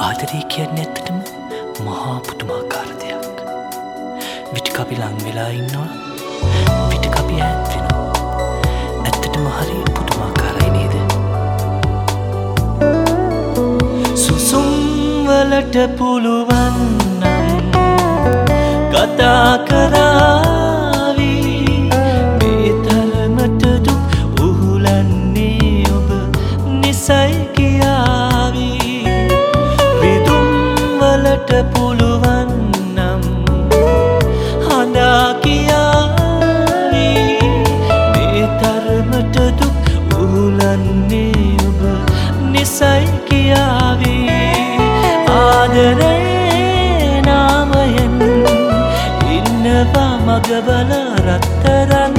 ආදරේ කියන්නේ ඇත්තටම මහා පුදුමාකාර දෙයක්. විටක අපි ලං වෙලා ඉන්නවා, විටක අපි ඈත් වෙනවා. ඇත්තටම හරි පුදුමාකාරයි නේද? සුසුම් වලට පුළුවන් නම් කතා කරාවි, මේ තරමට දුක් උහුලන්නේ ඔබ නිසයි කියාවි. රිදුම් වලට පුළුවන් නම් හඬා කියාවි, මේ තරමට දුක් උහුලන්නේ ඔබ නිසයි කියාවි. ආදරේ නාමයෙන් ඉන්නවා මගබල රත්තරන්.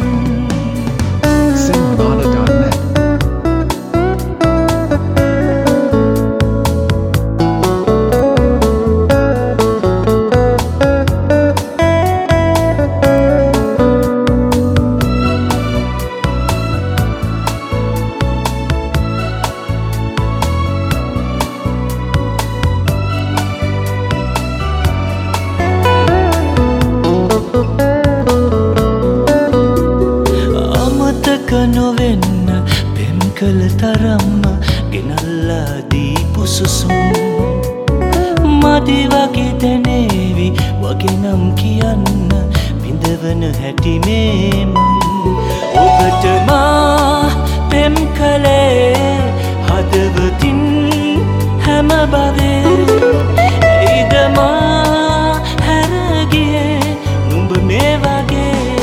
නොවෙන්න පෙම් කළ තරම්ම ගෙනල්ලා දීපු සුසුම් මදි වගේ දැනේවි වගේ නම් කියන්න විඳවන හැටි මේම. ඔබට මා පෙම් කළේ හදවතින් හැම බවේ. ඇයිද මා හැරගියේ නුඹ මේ වගේ?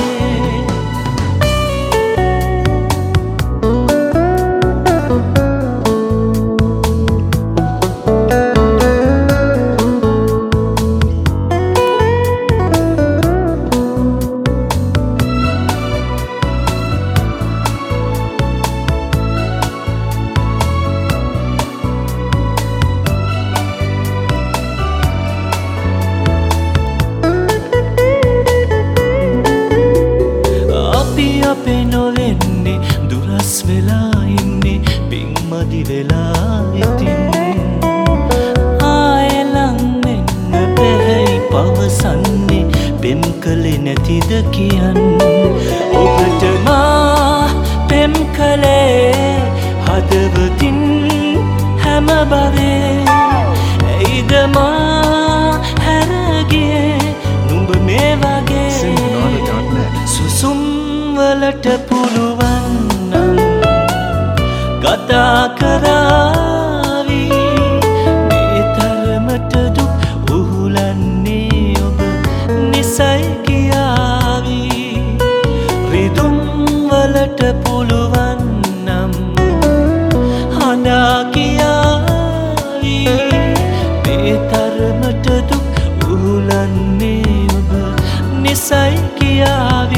අපේ නොවෙන්නේ දුරස් වෙලා ඉන්නේ පින්මදි වෙලා ඉතින්. ආයෙලං වෙන්න බැහැයි පවසන්නේ පෙම් කළේ නැතිද කියන්න. ඔබට මා පෙම් කළේ හදවතින් හැම බවේ. ඇයිද මා හැරගියේ නුඹ මේ වගේ? සුසුම් වලට පුළුවන් නම් කතා කරාවි, මේ තරමට දුක් උහුලන්නේ ඔබ නිසයි කියාවි. රිදුම් වලට පුළුවන් නම් හඬා කියාවි, මේ තරමට දුක් උහුලන්නේ ඔබ නිසයි කියාවි.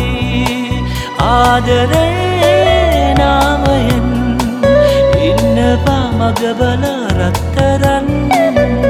ආදරේ නාමයෙන් ඉන්නවා මගබල රත්තරන්.